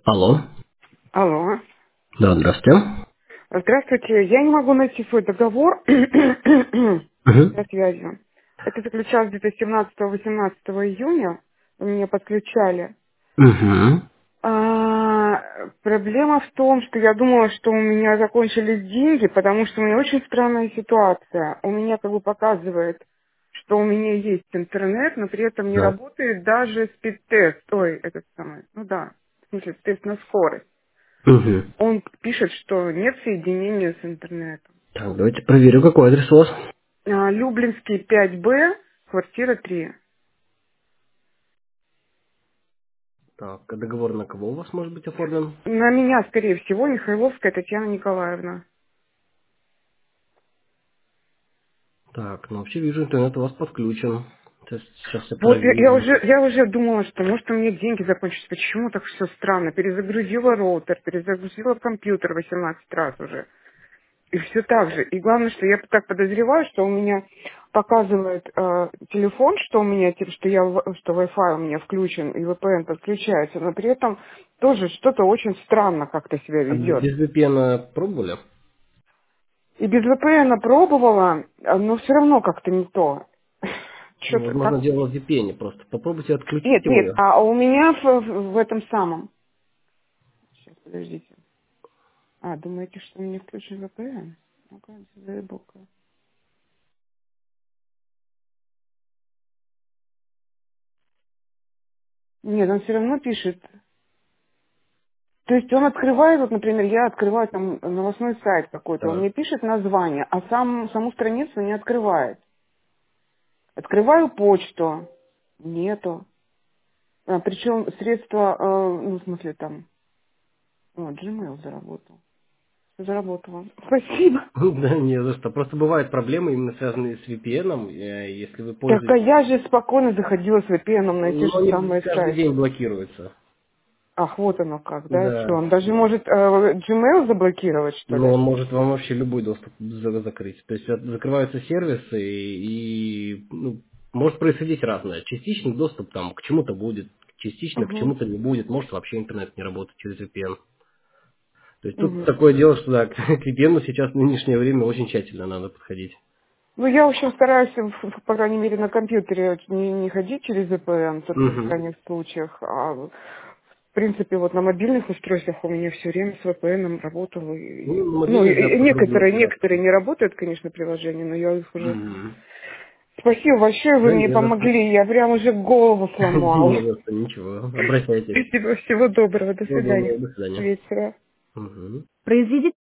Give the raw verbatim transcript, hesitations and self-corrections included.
Алло. Алло. Да, здравствуйте. Здравствуйте. Я не могу найти свой договор Угу. со связью. Это заключалось где-то семнадцатого-восемнадцатого июня. Вы меня подключали. Угу. А, проблема в том, что я думала, что у меня закончились деньги, потому что у меня очень странная ситуация. У меня как бы показывает, что у меня есть интернет, но при этом не Да. работает даже спид-тест. Ой, этот самый. Ну да, в смысле, тест на скорость. Угу. Он пишет, что нет соединения с интернетом. Так, давайте проверю, какой адрес у вас. А, Люблинский пять Б, квартира три. Так, а договор на кого у вас может быть оформлен? На меня, скорее всего, Михайловская Татьяна Николаевна. Так, ну вообще вижу, интернет у вас подключен. Сейчас, сейчас я Вот я, я проверю. уже я уже думала, что может у меня деньги закончатся. Почему так все странно? Перезагрузила роутер, перезагрузила компьютер восемнадцать раз уже. И все так же. И главное, что я так подозреваю, что у меня показывает э, телефон, что у меня, типа, что я, в- что Wi-Fi у меня включен и V P N подключается, но при этом тоже что-то очень странно как-то себя А б- ведет. без V P N пробовали? И без V P N пробовала, а, но все равно как-то не то. Ну, Что-то возможно, как... дело в V P N. Просто попробуйте отключить Нет, нет, его. а у меня в, в- в этом самом... Сейчас, подождите. А, думаете, что у меня включен V P N? Ну-ка, disable-ка. Нет, он все равно пишет. То есть он открывает, вот, например, я открываю там новостной сайт какой-то, он Так. мне пишет название, а сам, саму страницу не открывает. Открываю почту, нету. А, причем средства, э, ну, в смысле, там, о, Gmail заработал. Заработала. Спасибо. Да, не за что. Просто бывают проблемы, именно связанные с V P N. э, Если вы Так, а пользуетесь... я же спокойно заходила с V P N на те Но же они самые каждый сайты. день блокируются. Ах, вот оно как, да, что Да. он даже может э, Gmail заблокировать, что Но ли? он может вам вообще любой доступ за- закрыть. То есть от- закрываются сервисы и, и, ну, может происходить разное. Частичный доступ там к чему-то будет, частично к Угу, чему-то не будет, может вообще интернет не работать через V P N. То есть тут угу. такое дело, что да, к V P N сейчас в нынешнее время очень тщательно надо подходить. Ну, я, в общем, стараюсь, в- в- по крайней мере, на компьютере не, не ходить через V P N, только в Угу. крайних случаях. А, в принципе, вот на мобильных устройствах у меня все время с V P N работало. И- Ну, ну, и- мобильный, да, и по-другому некоторые, порядку. некоторые не работают, конечно, приложения, но я их уже... Угу. Спасибо большое, вы Да, мне не за что. помогли, я прям уже голову сломала. Не за что, ничего. Обращайтесь. Спасибо, всего доброго, до Всего свидания. доброго, до свидания. Вечера. Угу. Произведите